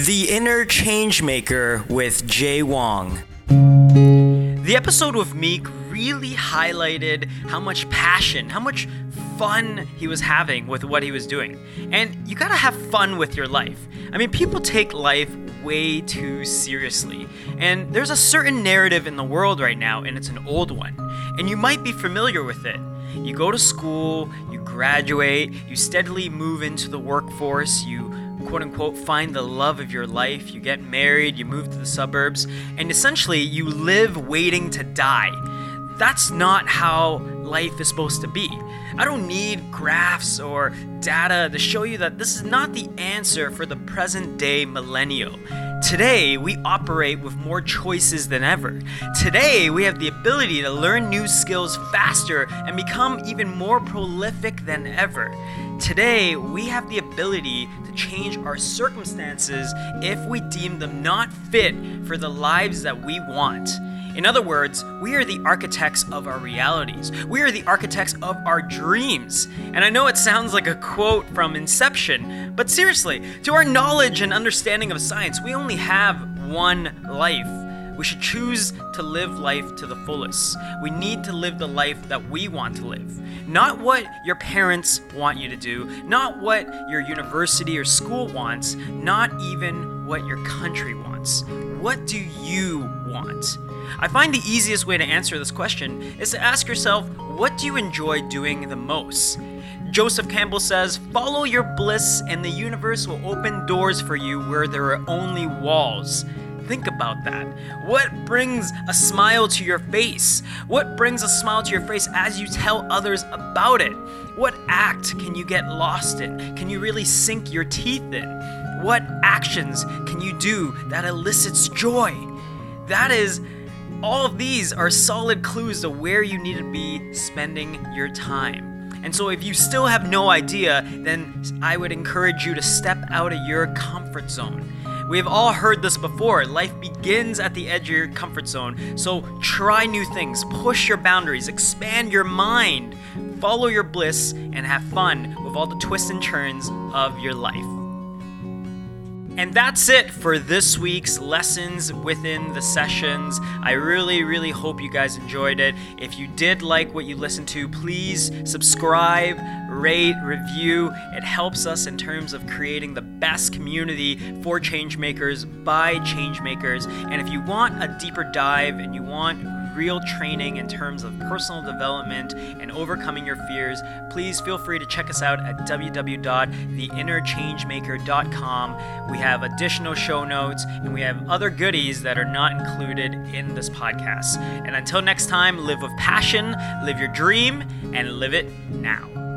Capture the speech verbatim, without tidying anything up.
The Inner Changemaker with Jay Wong. The episode with Meek really highlighted how much passion, how much fun he was having with what he was doing. And you gotta have fun with your life. I mean, people take life way too seriously. And there's a certain narrative in the world right now, and it's an old one. And you might be familiar with it. You go to school, you graduate, you steadily move into the workforce, you quote unquote find the love of your life, you get married, you move to the suburbs, and essentially you live waiting to die. That's not how life is supposed to be. I don't need graphs or data to show you that this is not the answer for the present day millennial. Today, we operate with more choices than ever. Today, we have the ability to learn new skills faster and become even more prolific than ever. Today, we have the ability to change our circumstances if we deem them not fit for the lives that we want. In other words, we are the architects of our realities. We are the architects of our dreams. And I know it sounds like a quote from Inception, but seriously, to our knowledge and understanding of science, we only have one life. We should choose to live life to the fullest. We need to live the life that we want to live. Not what your parents want you to do, not what your university or school wants, not even what your country wants. What do you want? I find the easiest way to answer this question is to ask yourself, what do you enjoy doing the most? Joseph Campbell says, follow your bliss and the universe will open doors for you where there are only walls. Think about that. What brings a smile to your face? What brings a smile to your face as you tell others about it? What act can you get lost in? Can you really sink your teeth in? What actions can you do that elicits joy? That is, all of these are solid clues to where you need to be spending your time. And so if you still have no idea, then I would encourage you to step out of your comfort zone. We've all heard this before. Life begins at the edge of your comfort zone. So try new things, push your boundaries, expand your mind, follow your bliss, and have fun with all the twists and turns of your life. And that's it for this week's Lessons Within the Sessions. I really, really hope you guys enjoyed it. If you did like what you listened to, please subscribe, rate, review. It helps us in terms of creating the best community for changemakers by changemakers. And if you want a deeper dive and you want real training in terms of personal development and overcoming your fears, please feel free to check us out at w w w dot the inner changemaker dot com. We have additional show notes and we have other goodies that are not included in this podcast. And until next time, live with passion, live your dream, and live it now.